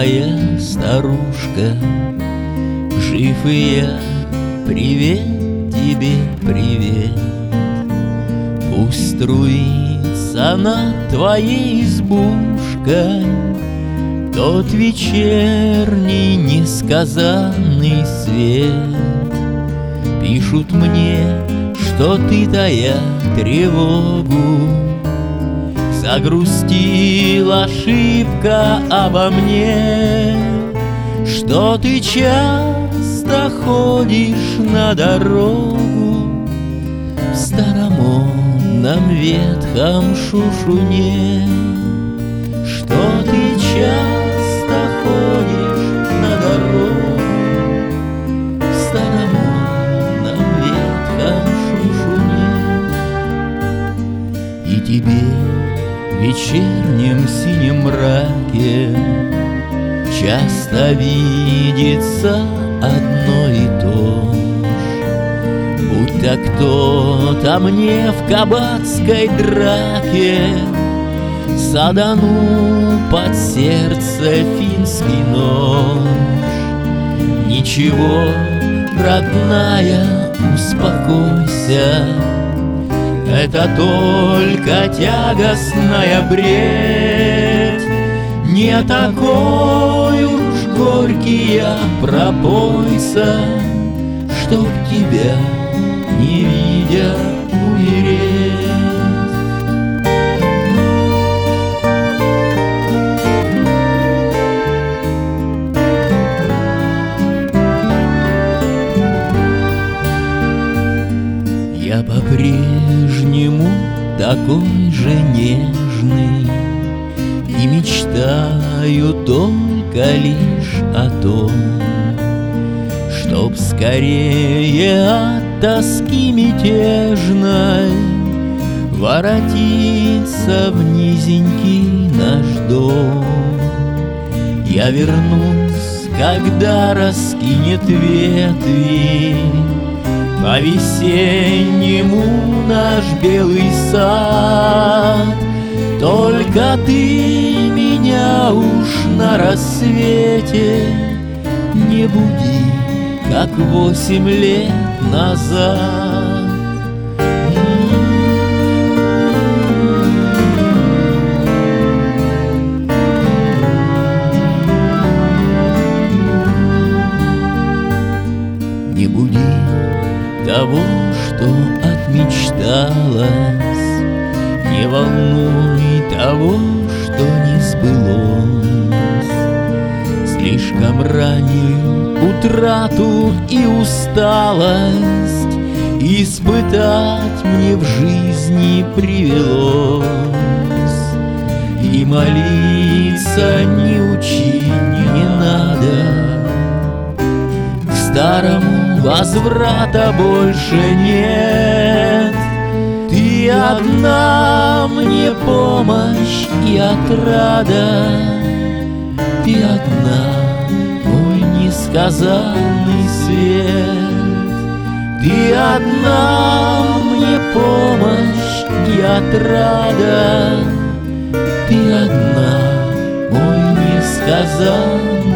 моя старушка, жив и я, привет тебе, привет. Пусть струится над твоей избушкой тот вечерний несказанный свет. Пишут мне, что ты, тая тревогу, загрустила шибко обо мне, что ты часто ходишь на дорогу в старомодном ветхом шушуне, что ты часто ходишь на дорогу в старомодном ветхом шушуне. И тебе в вечернем синем мраке часто видится одно и то ж, будто кто-то мне в кабацкой драке саданул под сердце финский нож. Ничего, родная, успокойся, это только тягостная бред. Не такой уж горький я пропойца, чтоб тебя, не видя, умереть. Я по-прежнему такой же нежный и мечтаю только лишь о том, чтоб скорее от тоски мятежной воротиться в низенький наш дом. Я вернусь, когда раскинет ветви по-весеннему наш белый сад. Только ты меня уж на рассвете не буди, как 8 лет назад. Не буди того, что отмечталось, не волнуй того, что не сбылось. Слишком раннюю утрату и усталость испытать мне в жизни привелось. И молиться не учи, не надо, к старому возврата больше нет. Ты одна мне помощь и отрада, ты одна мой несказанный свет. Ты одна мне помощь и отрада, ты одна мой несказанный